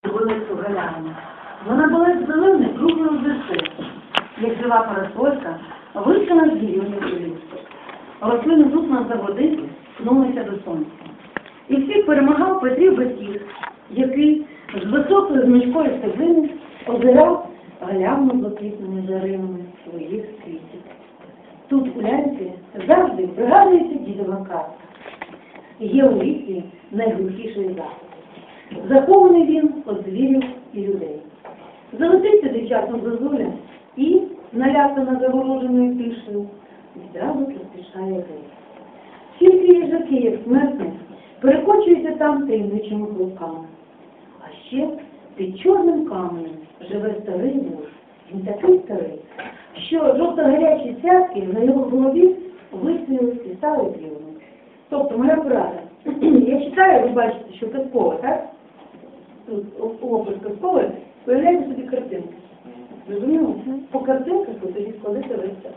дивилась у галявину. Вона була зеленою, круглою дерси, як жива парасолька, вишкана з мільйонів листок. Рослини зусна за води тнулися до сонця. І всіх перемагав Петрів Батіг, який з високою гнучкою стеблини озирав галявину блакитними жаринами своїх світів. Тут у ляльці завжди пригадується дідова казка. Є у лісі найглухіший захід. Захований він від звірів і людей. Залетиться дівчатом зозуля і, налякана завороженою тишею, відразу поспішає геть. Тільки їжаки, як смертні, перекочуються там таємничими клубками. А ще під чорним каменем живе старий вуж. Він такий старий, що жовто-гарячі цятки на його голові висвілись і стали білими. Тобто, моя порада. Я читаю, ви бачите, що казково, так? Тут опис казковий, появляється собі картинки. Розуміло? По картинках ви тоді складете весь.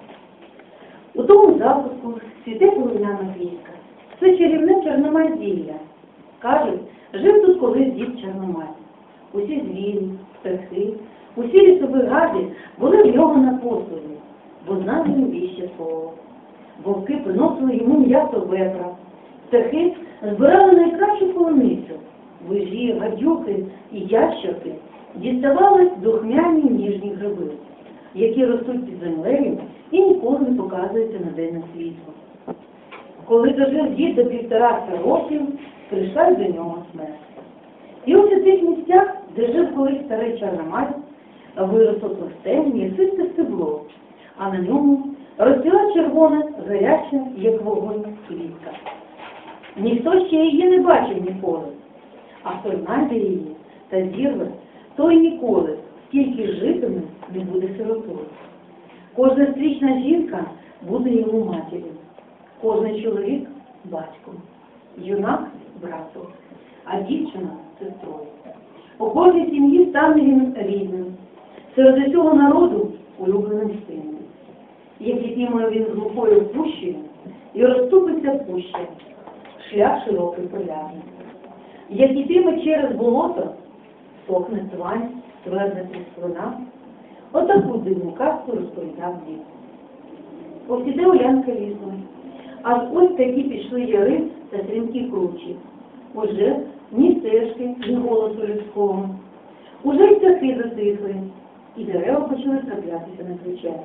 У тому запуску цвіте полум'яна квітка. Це чарівне чорномазілля. Кажуть, жив тут колись дід Чорномазь. Усі звірі, птахи, усі лісові гади були в нього на послугі, бо знав він віще слово. Вовки приносили йому м'ясо вепра, птахи збирали найкращу полуницю, вижі, гадюки і ящерки діставали духмяні ніжні гриби, які ростуть під землею і ніколи не показуються на денне світло. Коли дожив дід до 1,5 років, прийшла до нього смерть. І ось у цих місцях, де жив колись старий Чорномазь, виросло товсте м'ясисте стебло, а на ньому розцвіла червона, гаряча, як вогонь, квітка. Ніхто ще її не бачив ніколи, а хто знайде її та зірве, той ніколи, скільки житиме, не буде сиротою. Кожна стрічна жінка буде йому матір'ю, кожен чоловік – батьком, юнак – братом, а дівчина – сестрою. У кожній сім'ї стане він рідним, серед усього народу – улюбленим сином. Як підіймає він глухою пущею і розступиться пуща, шлях широкий полярний. Як ітиме через болото, сохне твань, твердна тріслина, отаку дивну казку розповідав дід. Ось іде Улянка лісом, аж ось такі пішли яри та стрімкі кручі. Уже ні стежки, ні голосу людського. Уже й птахи затихли, і дерева почали траплятися на кричання.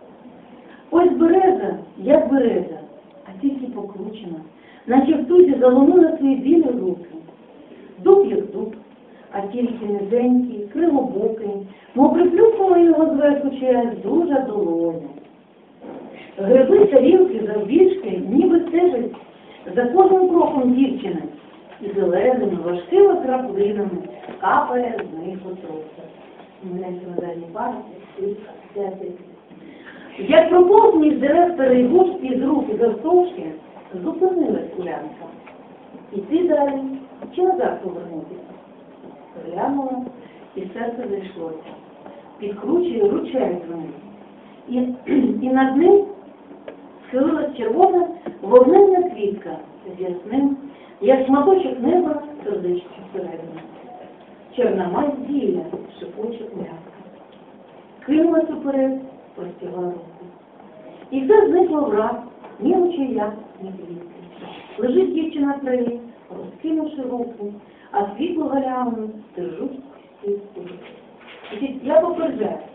Ось береза, як береза, а тільки покручена, наче в тузі заломила свої білі руки. Дуб як дуб, а тільки низенький, кривобокий, мов приплюхнула його зверху через дуже долоня. Гриби тарілки завбільшки ніби стежать за кожним кроком дівчини, і зеленими, важкими краплинами капає з них отрута. Гляньте на задній пам'яті, як проповз між дерев старий вуж із рук і завтовшки, зупинилась Улянка. Іти далі чи назад повернутися? Глянула, і серце зайшлося. Підкручує ручай дзвонить. І над ним схилилась червона вогненна квітка з ясним, як шматочок неба, сердечко всередині. Чорномазь зілля, шепоче Улянка. Кинулась уперед, простягла руку. І все зникло враз, ні ручая, ні квітки. Лежить дівчина в траві, розкинувши руку, а світло галявину стержуть всі студи. Я попереджаю,